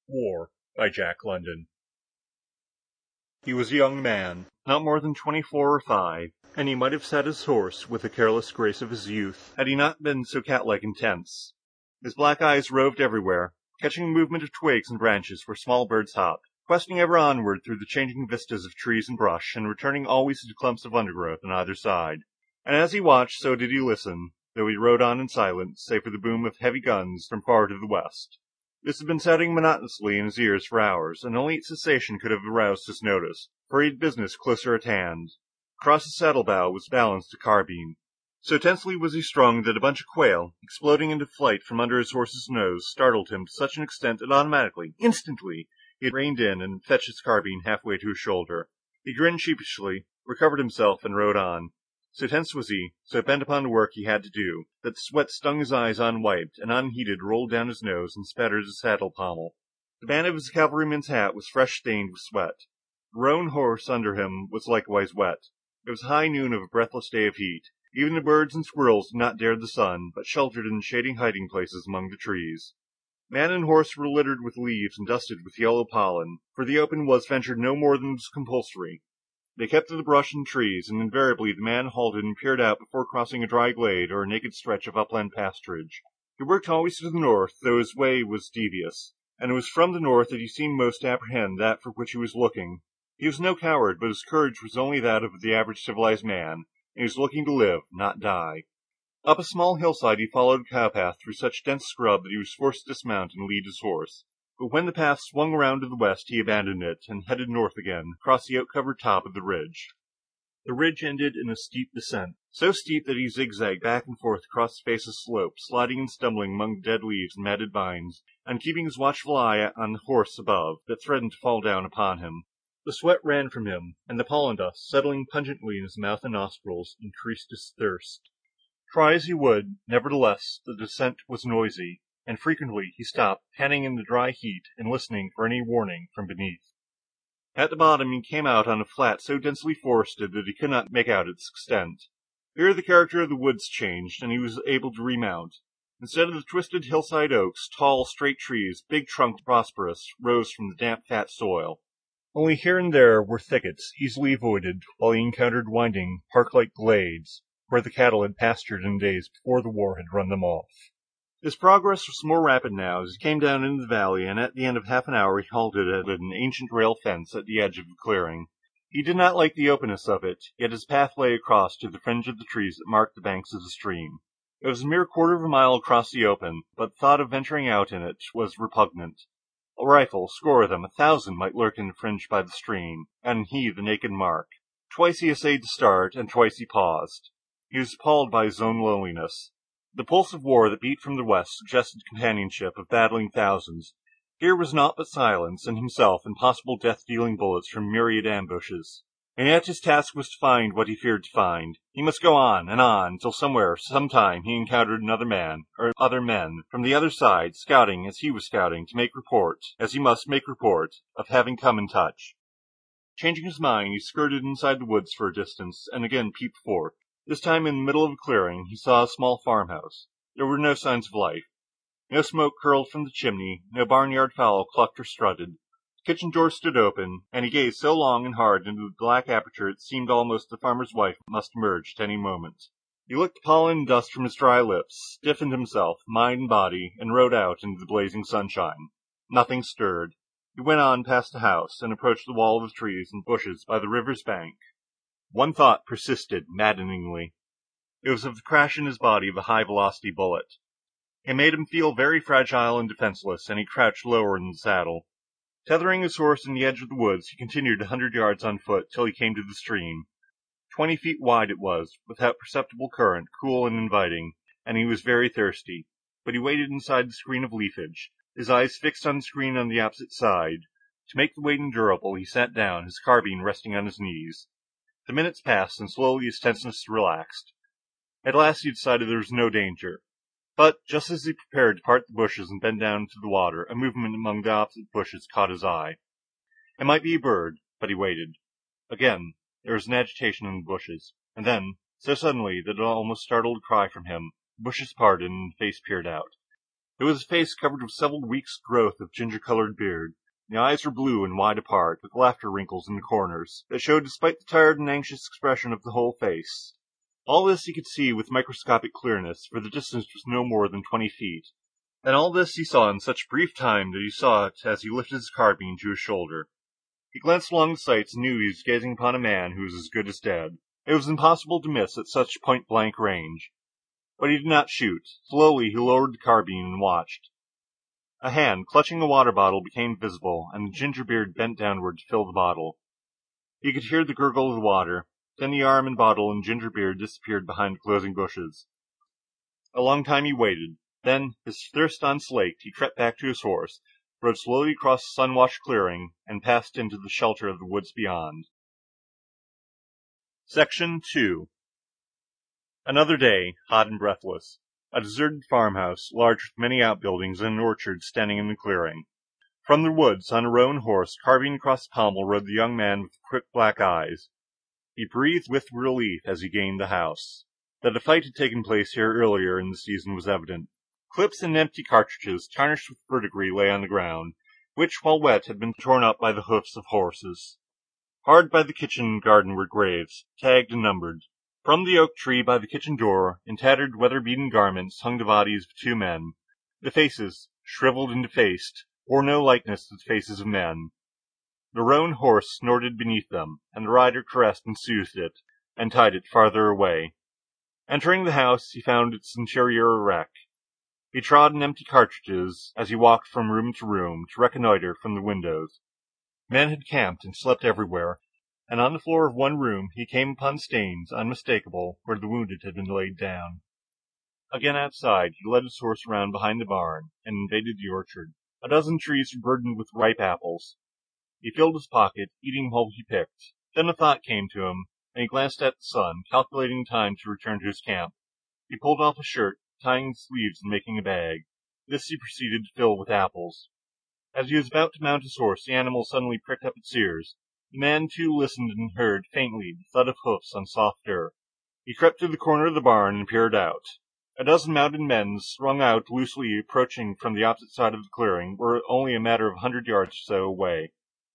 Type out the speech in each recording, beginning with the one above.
War by Jack London. He was a young man, not more than 24 or 5, and he might have sat his horse with the careless grace of his youth, had he not been so cat-like and tense. His black eyes roved everywhere, catching the movement of twigs and branches where small birds hopped, questing ever onward through the changing vistas of trees and brush, and returning always to clumps of undergrowth on either side. And as he watched, so did he listen, though he rode on in silence, save for the boom of heavy guns from far to the west. This had been sounding monotonously in his ears for hours, and only its cessation could have aroused his notice, for he had business closer at hand. Across his saddle-bow was balanced a carbine. So tensely was he strung that a bunch of quail, exploding into flight from under his horse's nose, startled him to such an extent that automatically, instantly, he had reined in and fetched his carbine halfway to his shoulder. He grinned sheepishly, recovered himself, and rode on. So tense was he, so bent upon the work he had to do, that the sweat stung his eyes unwiped, and unheeded rolled down his nose and spattered his saddle pommel. The band of his cavalryman's hat was fresh stained with sweat. The roan horse under him was likewise wet. It was high noon of a breathless day of heat. Even the birds and squirrels did not dare the sun, but sheltered in shady hiding places among the trees. Man and horse were littered with leaves and dusted with yellow pollen, for the open was ventured no more than was compulsory. They kept to the brush and trees, and invariably the man halted and peered out before crossing a dry glade or a naked stretch of upland pasturage. He worked always to the north, though his way was devious, and it was from the north that he seemed most to apprehend that for which he was looking. He was no coward, but his courage was only that of the average civilized man, and he was looking to live, not die. Up a small hillside he followed a cowpath through such dense scrub that he was forced to dismount and lead his horse. But when the path swung around to the west, he abandoned it and headed north again, across the oak-covered top of the ridge. The ridge ended in a steep descent, so steep that he zigzagged back and forth across the face of the slope, sliding and stumbling among the dead leaves and matted vines, and keeping his watchful eye on the horse above, that threatened to fall down upon him. The sweat ran from him, and the pollen dust, settling pungently in his mouth and nostrils, increased his thirst. Try as he would, nevertheless, the descent was noisy, and frequently he stopped, panting in the dry heat and listening for any warning from beneath. At the bottom he came out on a flat so densely forested that he could not make out its extent. Here the character of the woods changed, and he was able to remount. Instead of the twisted hillside oaks, tall, straight trees, big-trunked prosperous, rose from the damp, fat soil. Only here and there were thickets, easily avoided, while he encountered winding, park-like glades, where the cattle had pastured in days before the war had run them off. His progress was more rapid now as he came down into the valley, and at the end of half an hour he halted at an ancient rail fence at the edge of the clearing. He did not like the openness of it, yet his path lay across to the fringe of the trees that marked the banks of the stream. It was a mere quarter of a mile across the open, but the thought of venturing out in it was repugnant. A rifle, score of them, 1,000 might lurk in the fringe by the stream, and he the naked mark. Twice he essayed to start, and twice he paused. He was appalled by his own loneliness. The pulse of war that beat from the west suggested companionship of battling thousands. Here was naught but silence, and himself, and possible death-dealing bullets from myriad ambushes. And yet his task was to find what he feared to find. He must go on, until somewhere, sometime, he encountered another man, or other men, from the other side, scouting as he was scouting, to make report, as he must make report, of having come in touch. Changing his mind, he skirted inside the woods for a distance, and again peeped forth. This time, in the middle of a clearing, he saw a small farmhouse. There were no signs of life. No smoke curled from the chimney, no barnyard fowl clucked or strutted. The kitchen door stood open, and he gazed so long and hard into the black aperture it seemed almost the farmer's wife must emerge at any moment. He licked the pollen and dust from his dry lips, stiffened himself, mind and body, and rode out into the blazing sunshine. Nothing stirred. He went on past the house, and approached the wall of trees and bushes by the river's bank. One thought persisted maddeningly. It was of the crash in his body of a high-velocity bullet. It made him feel very fragile and defenseless, and he crouched lower in the saddle. Tethering his horse in the edge of the woods, he continued 100 yards on foot till he came to the stream. 20 feet wide it was, without perceptible current, cool and inviting, and he was very thirsty. But he waited inside the screen of leafage, his eyes fixed on the screen on the opposite side. To make the wait endurable, he sat down, his carbine resting on his knees. The minutes passed, and slowly his tenseness relaxed. At last he decided there was no danger. But, just as he prepared to part the bushes and bend down to the water, a movement among the opposite bushes caught his eye. It might be a bird, but he waited. Again, there was an agitation in the bushes, and then, so suddenly that it almost startled a cry from him, the bushes parted and a face peered out. It was a face covered with several weeks' growth of ginger-colored beard. The eyes were blue and wide apart, with laughter wrinkles in the corners, that showed despite the tired and anxious expression of the whole face. All this he could see with microscopic clearness, for the distance was no more than 20 feet. And all this he saw in such brief time that he saw it as he lifted his carbine to his shoulder. He glanced along the sights and knew he was gazing upon a man who was as good as dead. It was impossible to miss at such point-blank range. But he did not shoot. Slowly he lowered the carbine and watched. A hand, clutching a water bottle, became visible, and the ginger beard bent downward to fill the bottle. He could hear the gurgle of the water. Then the arm and bottle and ginger beard disappeared behind the closing bushes. A long time he waited. Then, his thirst unslaked, he crept back to his horse, rode slowly across the sun-washed clearing, and passed into the shelter of the woods beyond. Section 2. Another day, hot and breathless. A deserted farmhouse, large with many outbuildings and an orchard standing in the clearing. From the woods, on a roan horse, carbine across the pommel, rode the young man with quick black eyes. He breathed with relief as he gained the house. That a fight had taken place here earlier in the season was evident. Clips and empty cartridges, tarnished with verdigris, lay on the ground, which, while wet, had been torn up by the hoofs of horses. Hard by the kitchen and garden were graves, tagged and numbered. From the oak tree by the kitchen door, in tattered, weather-beaten garments, hung the bodies of two men. The faces, shriveled and defaced, bore no likeness to the faces of men. The roan horse snorted beneath them, and the rider caressed and soothed it, and tied it farther away. Entering the house, he found its interior a wreck. He trod on empty cartridges as he walked from room to reconnoiter from the windows. Men had camped and slept everywhere, and on the floor of one room he came upon stains, unmistakable, where the wounded had been laid down. Again outside, he led his horse around behind the barn, and invaded the orchard. A dozen trees were burdened with ripe apples. He filled his pocket, eating while he picked. Then a thought came to him, and he glanced at the sun, calculating time to return to his camp. He pulled off a shirt, tying the sleeves and making a bag. This he proceeded to fill with apples. As he was about to mount his horse, the animal suddenly pricked up its ears. The man, too, listened and heard, faintly, the thud of hoofs on soft earth. He crept to the corner of the barn and peered out. A dozen mounted men, strung out loosely, approaching from the opposite side of the clearing, were only a matter of 100 yards or so away.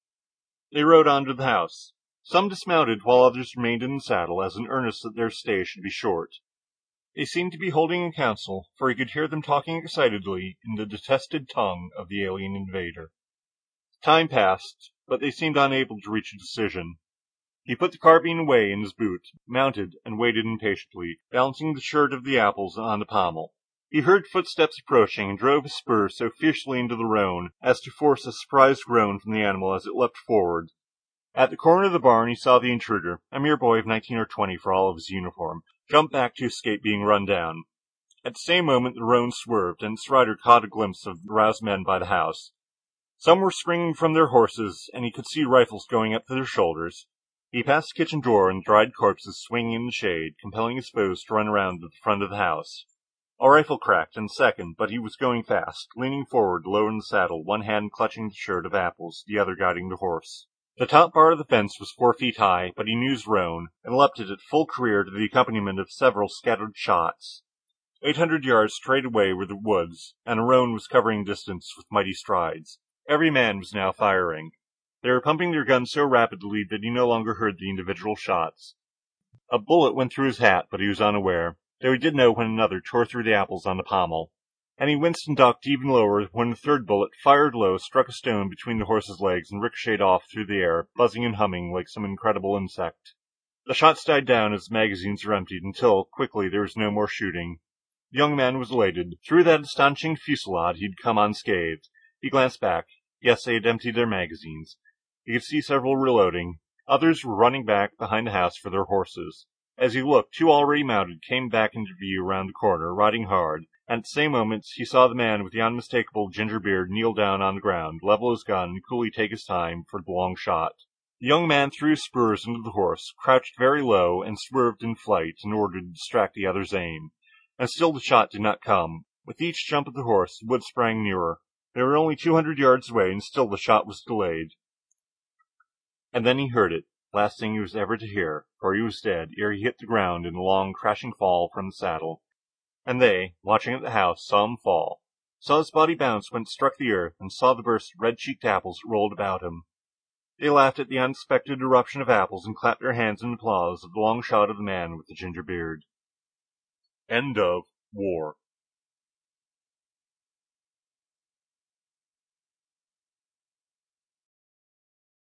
They rode on to the house. Some dismounted, while others remained in the saddle, as an earnest that their stay should be short. They seemed to be holding a council, for he could hear them talking excitedly in the detested tongue of the alien invader. Time passed, but they seemed unable to reach a decision. He put the carbine away in his boot, mounted, and waited impatiently, balancing the shirt of the apples on the pommel. He heard footsteps approaching, and drove his spurs so fiercely into the roan as to force a surprised groan from the animal as it leapt forward. At the corner of the barn he saw the intruder, a mere boy of 19 or 20 for all of his uniform, jump back to escape being run down. At the same moment the roan swerved, and its rider caught a glimpse of the roused men by the house. Some were springing from their horses, and he could see rifles going up to their shoulders. He passed the kitchen door and dried corpses swinging in the shade, compelling his foes to run around to the front of the house. A rifle cracked, and a second, but he was going fast, leaning forward, low in the saddle, one hand clutching the shirt of apples, the other guiding the horse. The top bar of the fence was 4 feet high, but he knew his roan, and leapt it at full career to the accompaniment of several scattered shots. 800 yards straight away were the woods, and a roan was covering distance with mighty strides. Every man was now firing. They were pumping their guns so rapidly that he no longer heard the individual shots. A bullet went through his hat, but he was unaware, though he did know when another tore through the apples on the pommel. And he winced and ducked even lower when the third bullet, fired low, struck a stone between the horse's legs and ricocheted off through the air, buzzing and humming like some incredible insect. The shots died down as the magazines were emptied until, quickly, there was no more shooting. The young man was elated. Through that astonishing fusillade he had come unscathed. He glanced back. Yes, they had emptied their magazines. He could see several reloading. Others were running back behind the house for their horses. As he looked, 2 already mounted came back into view around the corner, riding hard, and at the same moment he saw the man with the unmistakable ginger beard kneel down on the ground, level his gun, and coolly take his time for the long shot. The young man threw his spurs into the horse, crouched very low, and swerved in flight in order to distract the other's aim. And still the shot did not come. With each jump of the horse, the wood sprang nearer. They were only 200 yards away, and still the shot was delayed. And then he heard it, last thing he was ever to hear, for he was dead ere he hit the ground in a long, crashing fall from the saddle. And they, watching at the house, saw him fall, saw his body bounce when it struck the earth, and saw the burst of red-cheeked apples that rolled about him. They laughed at the unexpected eruption of apples and clapped their hands in applause at the long shot of the man with the ginger beard. End of War.